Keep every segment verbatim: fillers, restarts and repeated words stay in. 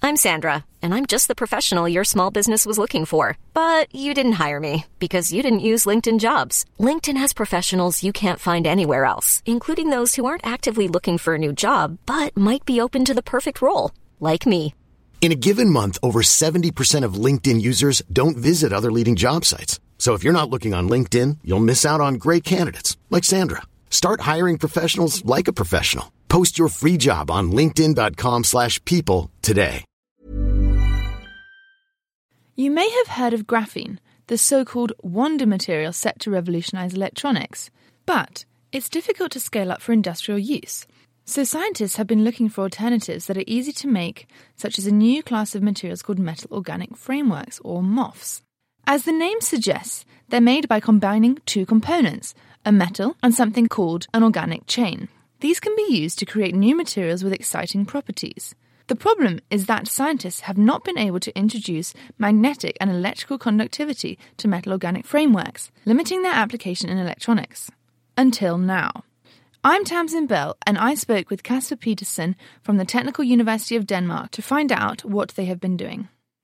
I'm Sandra, and I'm just the professional your small business was looking for. But you didn't hire me because you didn't use LinkedIn Jobs. LinkedIn has professionals you can't find anywhere else, including those who aren't actively looking for a new job, but might be open to the perfect role, like me. In a given month, over seventy percent of LinkedIn users don't visit other leading job sites. So if you're not looking on LinkedIn, you'll miss out on great candidates like Sandra. Start hiring professionals like a professional. Post your free job on linkedin.com slash people today. You may have heard of graphene, the so-called wonder material set to revolutionize electronics. But it's difficult to scale up for industrial use. So scientists have been looking for alternatives that are easy to make, such as a new class of materials called metal organic frameworks, or M O Fs. As the name suggests, they're made by combining two components, a metal and something called an organic chain. These can be used to create new materials with exciting properties. The problem is that scientists have not been able to introduce magnetic and electrical conductivity to metal organic frameworks, limiting their application in electronics. Until now. I'm Tamsin Bell, and I spoke with Kasper Petersen from the Technical University of Denmark to find out what they have been doing.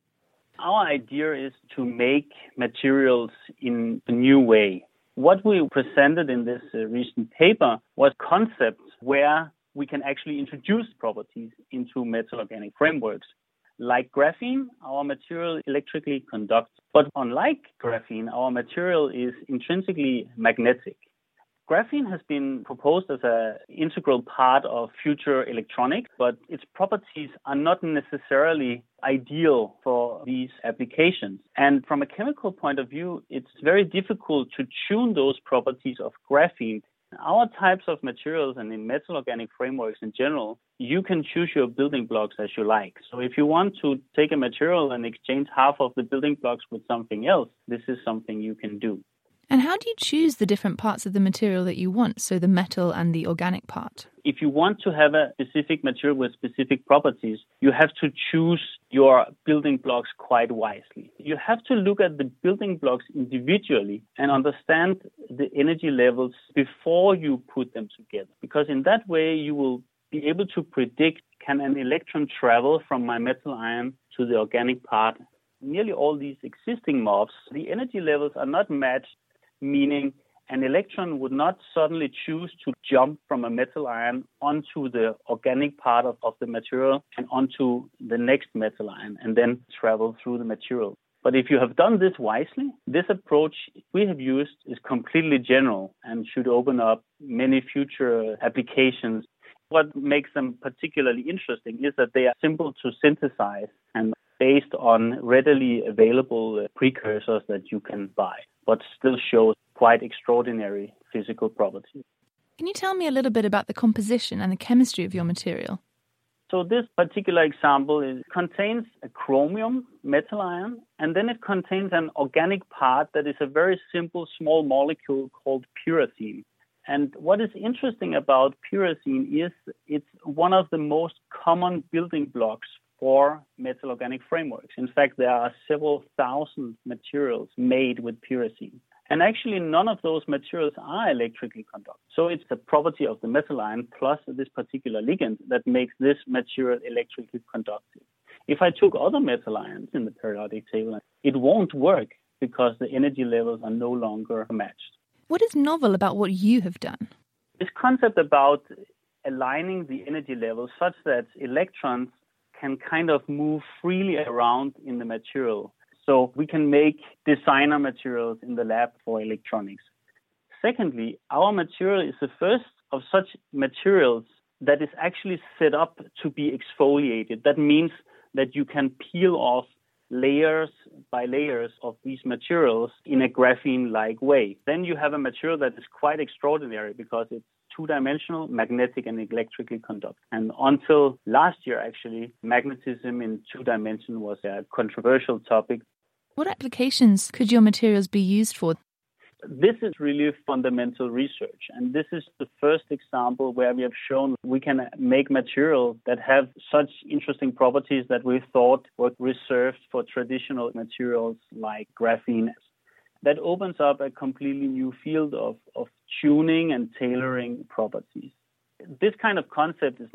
Our idea is to make materials in a new way. What we presented in this uh, recent paper was concepts where we can actually introduce properties into metal organic frameworks. Like graphene, our material electrically conducts. But unlike graphene, our material is intrinsically magnetic. Graphene has been proposed as an integral part of future electronics, but its properties are not necessarily ideal for these applications. And from a chemical point of view, it's very difficult to tune those properties of graphene. Our types of materials and in metal organic frameworks in general, you can choose your building blocks as you like. So if you want to take a material and exchange half of the building blocks with something else, this is something you can do. And how do you choose the different parts of the material that you want, so the metal and the organic part? If you want to have a specific material with specific properties, you have to choose your building blocks quite wisely. You have to look at the building blocks individually and understand the energy levels before you put them together. Because in that way, you will be able to predict, can an electron travel from my metal ion to the organic part? Nearly all these existing M O Fs, the energy levels are not matched, meaning an electron would not suddenly choose to jump from a metal ion onto the organic part of, of the material and onto the next metal ion and then travel through the material. But if you have done this wisely, this approach we have used is completely general and should open up many future applications. What makes them particularly interesting is that they are simple to synthesize and based on readily available precursors that you can buy, but still shows quite extraordinary physical properties. Can you tell me a little bit about the composition and the chemistry of your material? So this particular example is, contains a chromium metal ion, and then it contains an organic part that is a very simple small molecule called pyrazine. And what is interesting about pyrazine is it's one of the most common building blocks for metal organic frameworks. In fact, there are several thousand materials made with pyrazine. And actually, none of those materials are electrically conductive. So it's the property of the metal ion plus this particular ligand that makes this material electrically conductive. If I took other metal ions in the periodic table, it won't work because the energy levels are no longer matched. What is novel about what you have done? This concept about aligning the energy levels such that electrons can kind of move freely around in the material. So we can make designer materials in the lab for electronics. Secondly, our material is the first of such materials that is actually set up to be exfoliated. That means that you can peel off layers by layers of these materials in a graphene-like way. Then you have a material that is quite extraordinary because it's two-dimensional, magnetic, and electrically conductive. And until last year, actually, magnetism in two dimensions was a controversial topic. What applications could your materials be used for? This is really fundamental research, and this is the first example where we have shown we can make materials that have such interesting properties that we thought were reserved for traditional materials like graphene. That opens up a completely new field of, of tuning and tailoring properties. This kind of concept is not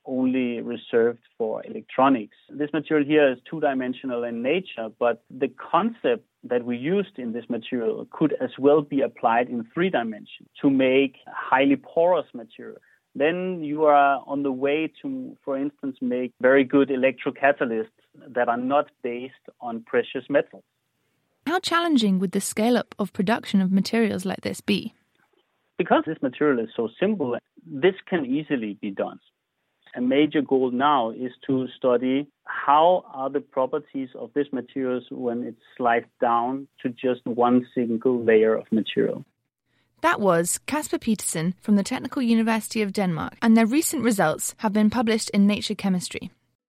only reserved for electronics. This material here is two-dimensional in nature, but the concept that we used in this material could as well be applied in three dimensions to make highly porous material. Then you are on the way to, for instance, make very good electrocatalysts that are not based on precious metals. How challenging would the scale-up of production of materials like this be? Because this material is so simple, this can easily be done. A major goal now is to study how are the properties of these materials when it's sliced down to just one single layer of material. That was Kasper Petersen from the Technical University of Denmark, and their recent results have been published in Nature Chemistry.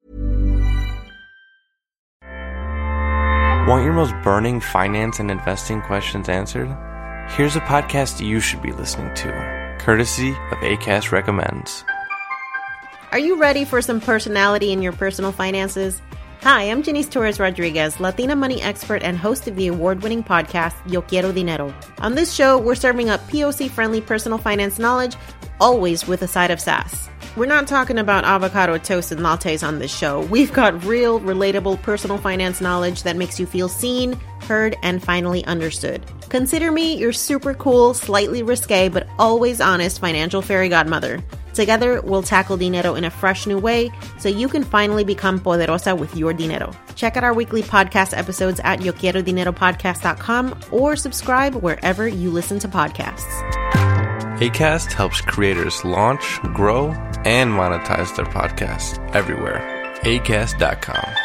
Want your most burning finance and investing questions answered? Here's a podcast you should be listening to, courtesy of Acast Recommends. Are you ready for some personality in your personal finances? Hi, I'm Janice Torres Rodriguez, Latina money expert and host of the award-winning podcast, Yo Quiero Dinero. On this show, we're serving up P O C-friendly personal finance knowledge, always with a side of sass. We're not talking about avocado toast and lattes on this show. We've got real, relatable personal finance knowledge that makes you feel seen, heard, and finally understood. Consider me your super cool, slightly risque, but always honest financial fairy godmother. Together, we'll tackle dinero in a fresh new way so you can finally become poderosa with your dinero. Check out our weekly podcast episodes at yo quiero dinero podcast dot com or subscribe wherever you listen to podcasts. Acast helps creators launch, grow, and monetize their podcasts everywhere. acast dot com.